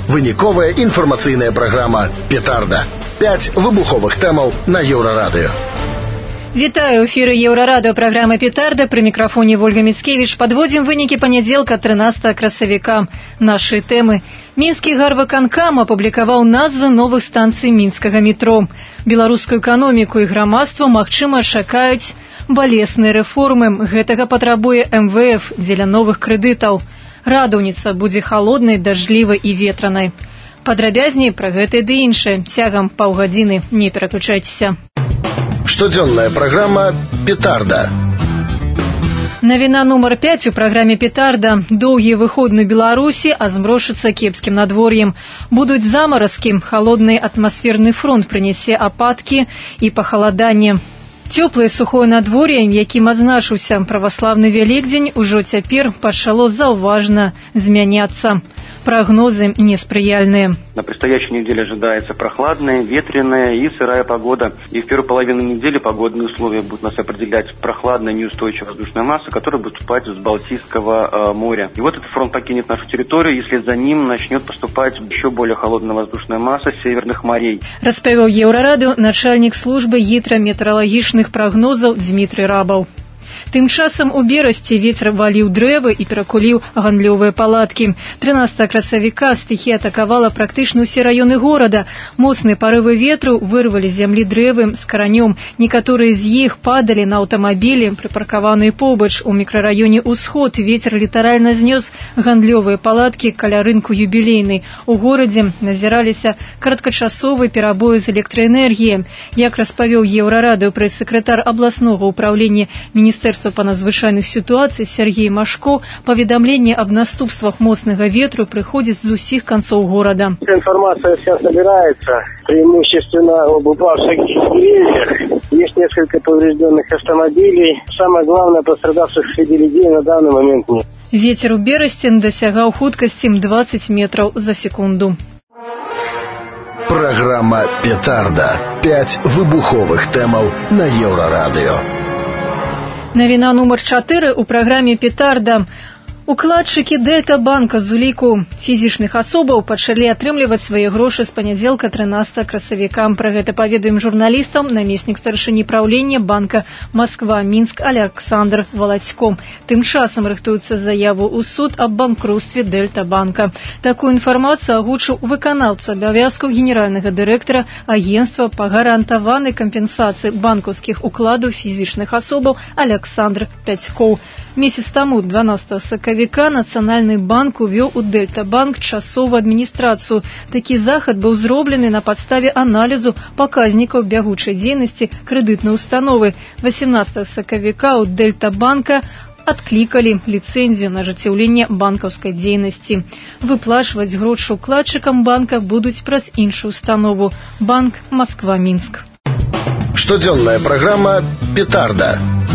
Выніковая інфармацыйная праграма «Петарда». 5 выбуховых тэмаў на Еўрарадыё. Вітаю, эфіры Еўрарадыё, праграма «Петарда». Пры мікрафоне Вольга Міцкевіч. Падводзім вынікі панядзелка 13 красавіка. Нашы тэмы. Мінскі гарвыканкам апублікаваў назвы новых станцый мінскага метро. Беларускую эканоміку і грамадства, магчыма, чакаюць балесныя рэформы. Гэтага патрабуе МВФ дзеля новых крэдытаў. Радаўніца будзе халоднай, дажджлівай і ветранай. Падрабязней пра гэта ды іншае цягам паўгадзіны. Не пераключайцеся. Штодзённая праграма «Петарда». Навіна нумар 5 у праграме «Петарда». Доўгія выходны ў Беларусі, а змрошыцца кепскім надвор'ем. Будуць замаразкі, халодны атмасферны фронт прынясе ападкі і пахаладанне. Цёплае сухое надвор'е, якім адзначыўся праваслаўны Вялікдзень, ужо цяпер пачало заўважна змяняцца. Прогнозы несприяльные. На предстоящей неделе ожидается прохладная, ветреная и сырая погода. И в первую половину недели погодные условия будут нас определять прохладная, неустойчивая воздушная масса, которая будет поступать с Балтийского моря. И вот этот фронт покинет нашу территорию, если за ним начнет поступать еще более холодная воздушная масса с северных морей. Распавёў Еўрарадыё начальник службы гідраметэаралагічных прогнозаў Дмітрий Рабаў. Тым часам у Берасці ветер валіў дрэвы і перакуліў гандлёвыя палаткі. 13 красавіка стыхія атакавала практычна ўсе раёны горада. Моцныя парывы ветру вырвалі з зямлі дрэвы з каранём. Некаторыя з іх падалі на аўтамабілі, прыпаркаваныя побач. У мікрараёне «Усход» ветер літаральна знёс гандлёвыя палаткі каля рынку «Юбілейны». У горадзе назіраліся кароткачасовыя перабоі з электраэнергіяй. Як распавёў Еўрарадыё прэс-сакратар абласнога ўпраўлення Міністэрства по надзвычайных ситуаций Сергей Машко, поведомление об наступствах моцнага ветру приходит с усіх концов города. Информация вся собирается, преимущественно об упавших деревьях. Есть несколько поврежденных автомобилей. Самое главное, пострадавших среди людей на данный момент нет. Ветер у Берасці дасягаў хуткасці 20 метров за секунду. Программа «Петарда». 5 выбуховых тэмаў на Еўрарадыё. Навіна нумар 4 у праграме «Петарда». Укладчыкі Дельта-банка з уліку фізічных асобаў пачалі атрымліваць свае грошы з панядзелка 13 красавіка. Пра гэта паведамім журналістам намеснік старшыні праўлення банка Москва-Мінск Александр Володько. Тым часам рыхтуецца заяву ў суд аб банкруцтве Дельта-банка. Такую інфармацыю агучыў выканаўца абавязкаў генеральнага дырэктара агенцтва па гарантаванай кампенсацыі банкаўскіх укладаў фізічных асобаў Александр Пятькоў. Месяц таму, 12 сакавіка, Нацыянальны банк увёў у Дельта-банк часовую адміністрацыю. Такі захад быў зроблены на падставе аналізу паказнікаў бягучай дзейнасці крэдытнай установы. 18 сакавіка у Дельта-банка адклікалі ліцэнзію на ажыццяўленне банкаўскай дзейнасці. Выплачваць грошы укладчыкам банка будуць праз іншую установу – банк Москва-Мінск. Штодзённая праграма «Петарда».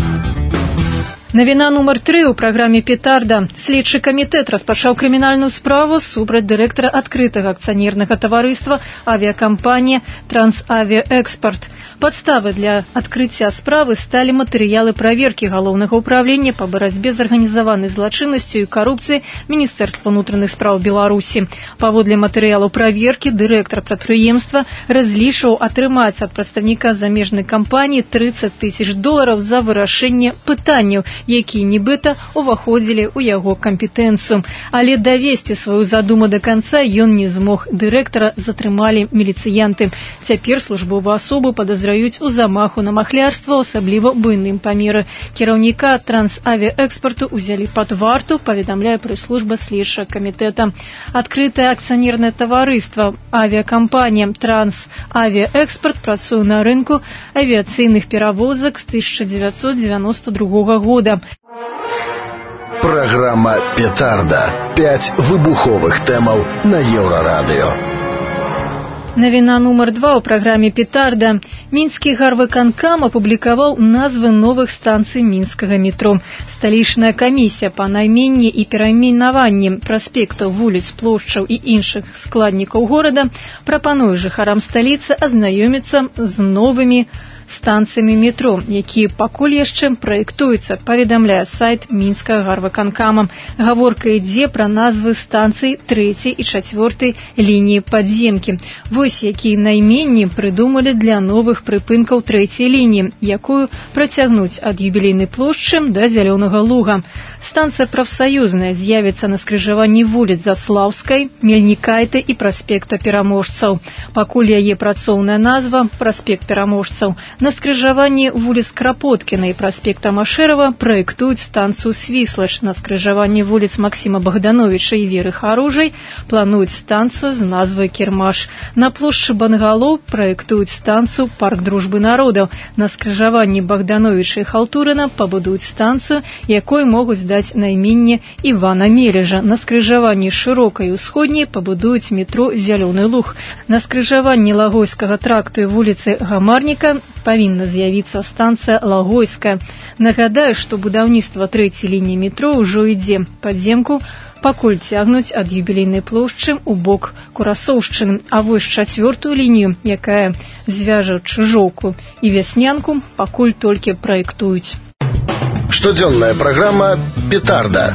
Навіна нумар 3 у праграме «Петарда». Следчы камітэт распачаў крымінальную справу супраць дырэктара адкрытага акцыянернага таварыства авіакампанія «Трансавіаэкспорт». Падставай для адкрыцця справы сталі матэрыялы праверкі галоўнага ўправлення па барацьбе з арганізаванай злачыннасцю і карупцыяй Міністэрства ўнутраных спраў Беларусі. Паводле матэрыялаў праверкі дырэктар прадпрыемства разлічваў атрымаць ад прадстаўніка замежнай кампаніі $30 000 за вырашэнне пытанняў, якія нібыта уваходзілі ў яго кампетэнцыю. Але давесці сваю задуму да канца ён не змог. Дырэктара затрымалі міліцыянты. Цяпер службовую асобу падазраюць у замаху на махлярства, асабліва буйным памеры. Кіраўніка трансавіаэкспорту ўзялі пад варту, паведамляе прэс-служба следчага камітэта. Адкрытае акцыянернае таварыства авіакампанія «Трансавіаэкспорт» працуе на рынку авіяцыйных перавозак з 1992 года. Программа «Петарда». 5 выбуховых тэмаў на Еўрарадыё. Навіна нумар 2 у праграме «Петарда». Мінскі гарвыканкам апублікаваў назвы новых станцый мінскага метро. Сталічная камісія па найменні і перайменаванні праспектаў, вуліц, плошчаў і іншых складнікаў горада прапануе жыхарам сталіцы азнаёміцца з новымі станцыямі метро, якія пакуль яшчэ праектуюцца, паведамляе сайт Мінскага гарвыканкама. Гаворка ідзе пра назвы станцый 3 і 4 лініі падземкі. Вось якія найменні прыдумалі для новых прыпынкаў 3-й лініі, якую працягнуць ад юбілейнай плошчы да Зялёнага луга. Станцыя прафсаюзная з'явіцца на скрыжаванні вуліц Заслаўскай, Мельнікайты і праспекта Пераможцаў. Пакуль яе працоўная назва праспект Пераможцаў. На скрыжаванні вуліц Крапоткіна і праспекта Машэрава праектуюць станцыю Свіслач. На скрыжаванні вуліц Максіма Богдановича і Веры Харужай плануюць станцыю з назвай Кірмаш. На плошчы Бангалоў праектуюць станцыю Парк дружбы народаў. На скрыжаванні Богдановича і Халтурына пабудуюць станцыю, якой могуць даць найменне Івана Мележа. На скрыжаванні Шырокай і Усходняй пабудуюць метро Зялёны луг. На скрыжаванні Лагойскага тракту і вуліцы Гамарніка павінна з'явіцца станцыя Лагойская. Нагадаю, што будаўніцтва 3-й лініі метро ўжо ідзе. Падземку пакуль цягнуць ад юбілейнай плошчы ў бок Курасоўшчыны, а вось 4-ю лінію, якая звяжа Чыжоўку і Вяснянку, пакуль толькі праектуюць. Штодзённая праграма «Петарда».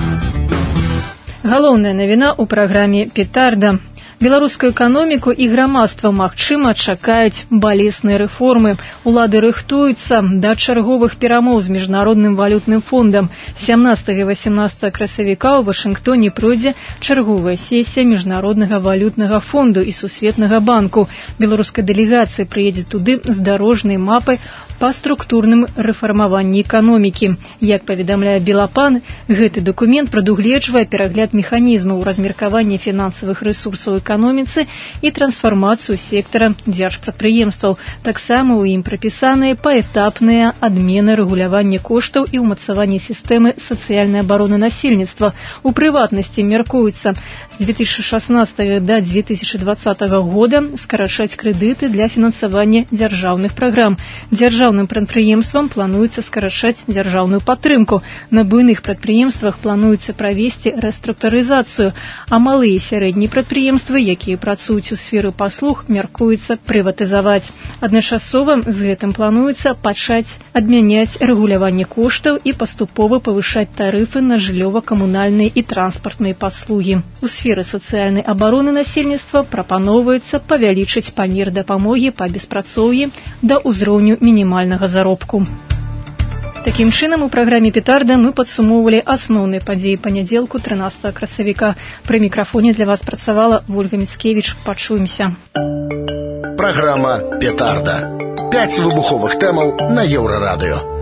Галоўная навіна ў праграме «Петарда». Беларускую эканоміку і грамадства, магчыма, чакаюць балесныя рэформы. Улады рыхтуюцца да чарговых перамоў з Міжнародным валютным фондам. 17 і 18 красавіка ў Вашынгтоне пройдзе чарговая сесія Міжнароднага валютнага фонду і Сусветнага банку. Беларуская дэлегацыя прыедзе туды з дарожнай мапай па структурным рэфармаванні эканомікі. Як паведамляе Белапан, гэты дакумент прадугледжвае перагляд механізмаў размеркавання фінансавых рэсурсаў эканоміцы і трансфармацыю сектара дзяржпрадпрыемстваў. Таксама ў ім прапісаныя паэтапныя адмены рэгулявання коштаў і ўмацавання сістэмы сацыяльнай абароны насельніцтва. У прыватнасці мяркуецца з 2016 да 2020 года скарачаць крэдыты для фінансавання дзяржаўных праграм. Дзяржаўным прадпрыемствам плануецца скарачаць дзяржаўную падтрымку. На буйных прадпрыемствах плануецца правесці рэструктурызацыю, а малыя і сярэднія прадпрыемствы, якія працуюць у сферы паслуг, мяркуецца прыватызаваць. Адначасова з гэтым плануецца пачаць адмяняць рэгуляванне коштаў і паступова павышаць тарыфы на жыллёва-камунальныя і транспартныя паслугі. У сферы сацыяльнай абароны насельніцтва прапаноўваецца павялічыць памер дапамогі па беспрацоўі да ўзроўню мінімальнага заробку. Такім чынам, у праграме «Петарда» мы падсумоўвалі асноўныя падзеі панядзелку 13 красавіка. Пры мікрафоне для вас працавала Вольга Міцкевіч. Пачуемся. Праграма «Петарда». 5 выбуховых тэмаў на Еўрарадыё.